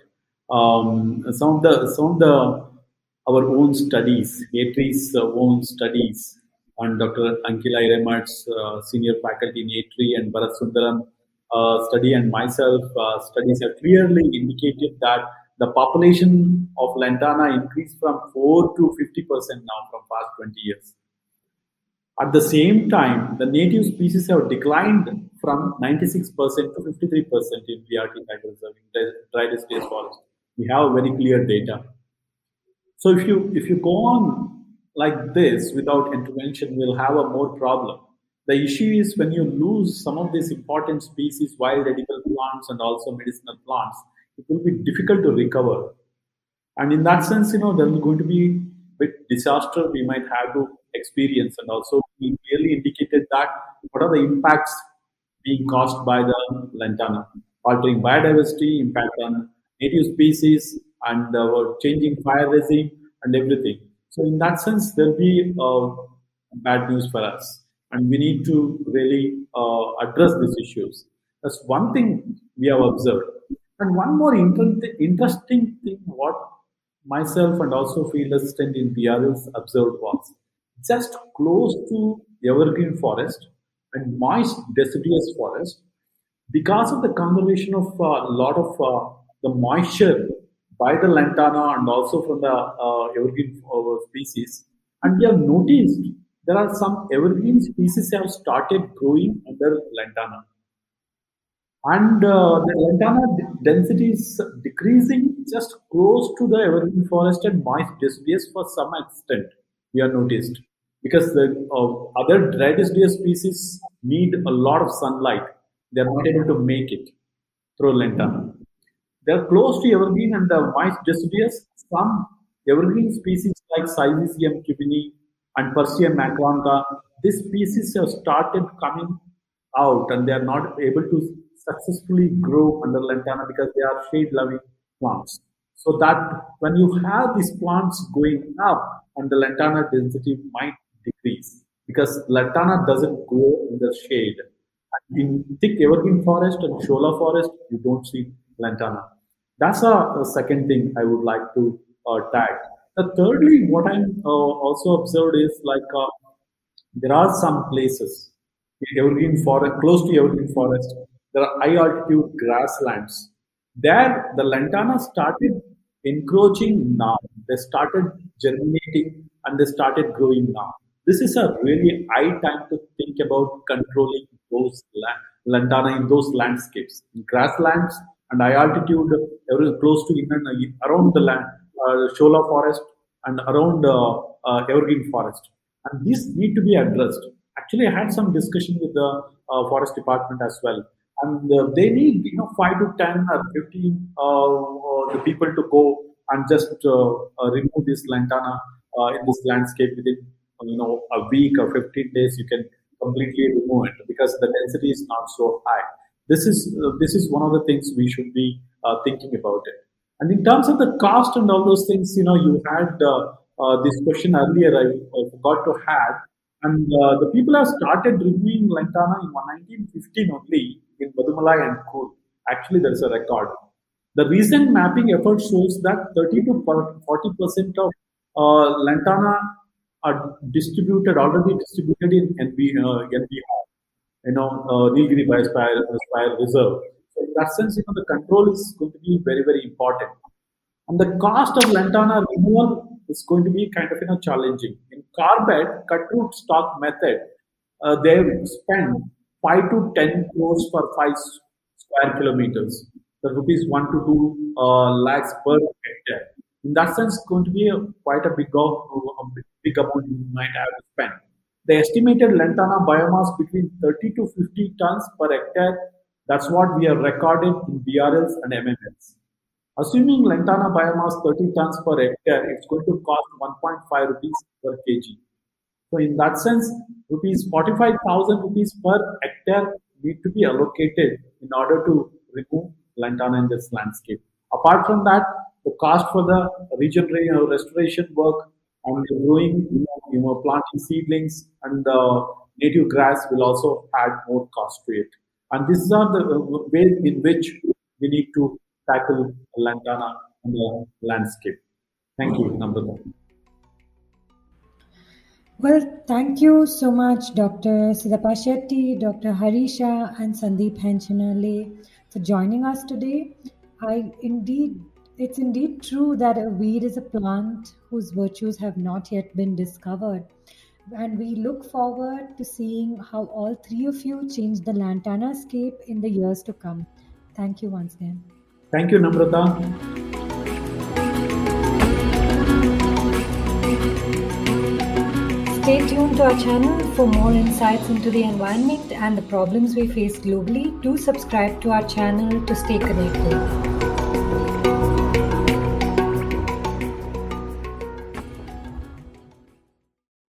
Um, some of the some of the our own studies, ATRI's uh, own studies, and Doctor Ankila Iremat's uh, senior faculty in ATRI and Bharat Sundaram uh, study and myself uh, studies have clearly indicated that the population of lantana increased from four to fifty percent now from past twenty years. At the same time, the native species have declined from ninety-six percent to fifty-three percent in B R T Tiger Reserve, in dry deciduous forest. We have very clear data. So if you if you go on like this without intervention, we'll have a more problem. The issue is when you lose some of these important species, wild edible plants and also medicinal plants, it will be difficult to recover. And in that sense, you know, there is going to be a bit disaster we might have to experience. And also, we clearly indicated that what are the impacts being caused by the lantana, altering biodiversity, impact on native species, and uh, changing fire regime and everything. So in that sense, there'll be uh, bad news for us, and we need to really uh, address these issues. That's one thing we have observed. And one more inter- interesting thing, what myself and also field assistant in B R Ls observed was just close to evergreen forest and moist deciduous forest, because of the conservation of a uh, lot of uh, the moisture by the lantana and also from the uh, evergreen uh, species. And we have noticed there are some evergreen species have started growing under lantana. And uh, the lantana density is decreasing just close to the evergreen forest and moist deciduous for some extent, we have noticed. because the uh, other deciduous species need a lot of sunlight. They're not able to make it through lantana. They're close to evergreen and the mice deciduous. Some evergreen species like Silesium cubini and Persian macronta, these species have started coming out and they are not able to successfully grow under lantana because they are shade-loving plants. So that when you have these plants going up and the lantana density might decrease because lantana doesn't grow in the shade. In thick evergreen forest and shola forest, you don't see lantana. That's a, a second thing I would like to uh, tag. The thirdly, what I'm uh, also observed is like uh, there are some places in evergreen forest, close to evergreen forest, there are high altitude grasslands. There, the lantana started encroaching now. They started germinating and they started growing now. This is a really high time to think about controlling those land, lantana in those landscapes. In grasslands and high altitude, every, close to even uh, around the land, uh, shola forest and around uh, uh, evergreen forest. And these need to be addressed. Actually, I had some discussion with the uh, forest department as well. And uh, they need, you know, five to ten or fifteen uh, uh, the people to go and just uh, uh, remove this lantana uh, in this landscape within, you know, a week or fifteen days. You can completely remove it because the density is not so high. This is uh, this is one of the things we should be uh, thinking about it. And in terms of the cost and all those things, you know, you had uh, uh, this question earlier. I, I forgot to have. And uh, the people have started reviewing lantana in nineteen fifteen only in Madumalai and Coorg. Actually, there is a record. The recent mapping effort shows that thirty to forty percent of uh, lantana are distributed, already distributed in N B, uh, N B R, you know, uh, Nilgiri Biosphere Reserve. So in that sense, you know, the control is going to be very, very important. And the cost of lantana removal is going to be kind of, you know, challenging. In carbide cut root stock method, uh, they spend five to ten crores for five square kilometers. The rupees one to two uh, lakhs per hectare. In that sense, it's going to be a, quite a big, a big amount you might have to spend. The estimated lantana biomass between thirty to fifty tons per hectare. That's what we have recorded in B R Ls and M M Ls. Assuming lantana biomass thirty tons per hectare, it's going to cost one point five rupees per kg. So in that sense, rupees forty-five thousand rupees per hectare need to be allocated in order to remove lantana in this landscape. Apart from that, the cost for the regeneration or restoration work and the growing, you know, you know, planting seedlings and the native grass will also add more cost to it. And these are the ways in which we need to tackle lantana in the landscape. Thank you, Namrata. Well, thank you so much, Doctor Siddhappa Shetty, Doctor Harisha, and Sandeep Henchanale for joining us today. I indeed, it's indeed true that a weed is a plant whose virtues have not yet been discovered. And we look forward to seeing how all three of you change the lantana scape in the years to come. Thank you once again. Thank you, Namrata. Stay tuned to our channel for more insights into the environment and the problems we face globally. Do subscribe to our channel to stay connected.